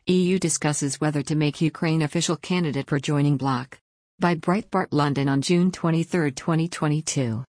EU discusses whether to make Ukraine official candidate for joining bloc. By Breitbart London on June 23, 2022.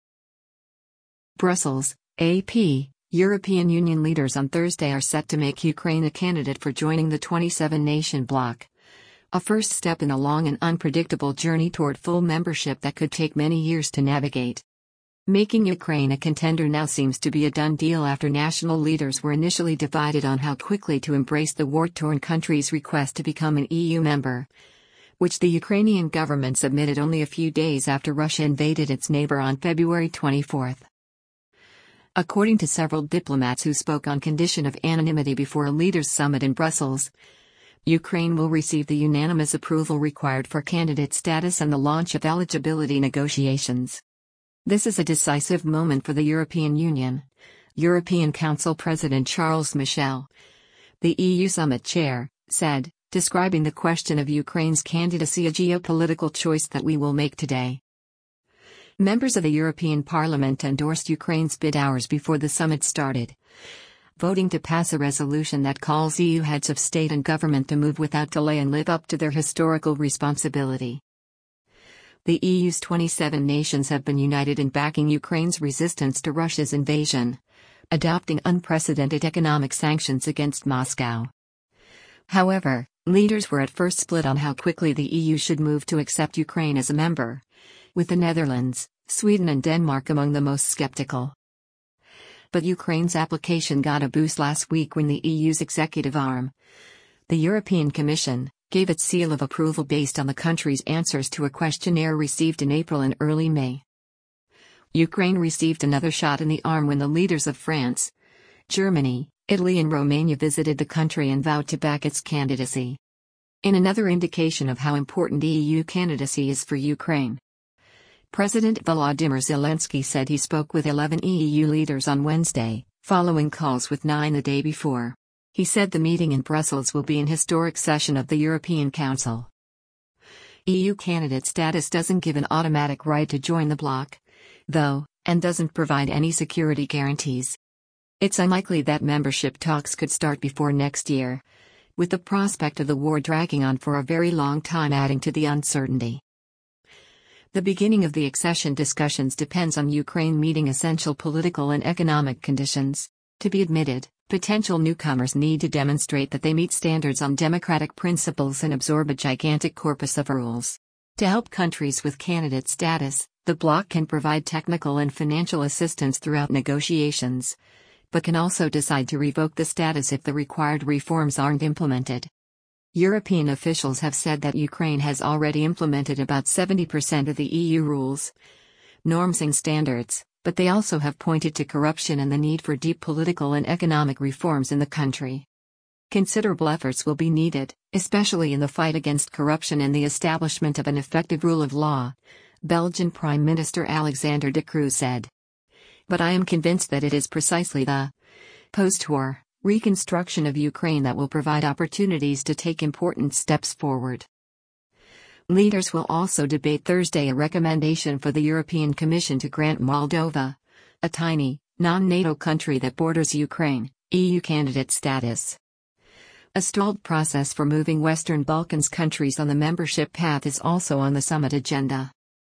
Brussels, AP. European Union leaders on Thursday are set to make Ukraine a candidate for joining the 27-nation bloc. A first step in a long and unpredictable journey toward full membership that could take many years to navigate. Making Ukraine a contender now seems to be a done deal after national leaders were initially divided on how quickly to embrace the war-torn country's request to become an EU member, which the Ukrainian government submitted only a few days after Russia invaded its neighbor on February 24. According to several diplomats who spoke on condition of anonymity before a leaders' summit in Brussels, Ukraine will receive the unanimous approval required for candidate status and the launch of eligibility negotiations. This is a decisive moment for the European Union, European Council President Charles Michel, the EU summit chair, said, describing the question of Ukraine's candidacy a geopolitical choice that we will make today. Members of the European Parliament endorsed Ukraine's bid hours before the summit started, voting to pass a resolution that calls EU heads of state and government to move without delay and live up to their historical responsibility. The EU's 27 nations have been united in backing Ukraine's resistance to Russia's invasion, adopting unprecedented economic sanctions against Moscow. However, leaders were at first split on how quickly the EU should move to accept Ukraine as a member, with the Netherlands, Sweden and Denmark among the most skeptical. But Ukraine's application got a boost last week when the EU's executive arm, the European Commission, gave its seal of approval based on the country's answers to a questionnaire received in April and early May. Ukraine received another shot in the arm when the leaders of France, Germany, Italy and Romania visited the country and vowed to back its candidacy. In another indication of how important EU candidacy is for Ukraine, President Volodymyr Zelensky said he spoke with 11 EU leaders on Wednesday, following calls with 9 the day before. He said the meeting in Brussels will be an historic session of the European Council. EU candidate status doesn't give an automatic right to join the bloc, though, and doesn't provide any security guarantees. It's unlikely that membership talks could start before next year, with the prospect of the war dragging on for a very long time adding to the uncertainty. The beginning of the accession discussions depends on Ukraine meeting essential political and economic conditions. To be admitted, potential newcomers need to demonstrate that they meet standards on democratic principles and absorb a gigantic corpus of rules. To help countries with candidate status, the bloc can provide technical and financial assistance throughout negotiations, but can also decide to revoke the status if the required reforms aren't implemented. European officials have said that Ukraine has already implemented about 70% of the EU rules, norms and standards, but they also have pointed to corruption and the need for deep political and economic reforms in the country. Considerable efforts will be needed, especially in the fight against corruption and the establishment of an effective rule of law, Belgian Prime Minister Alexander De Croo said. But I am convinced that it is precisely the post-war reconstruction of Ukraine that will provide opportunities to take important steps forward. Leaders will also debate Thursday a recommendation for the European Commission to grant Moldova, a tiny, non-NATO country that borders Ukraine, EU candidate status. A stalled process for moving Western Balkans countries on the membership path is also on the summit agenda.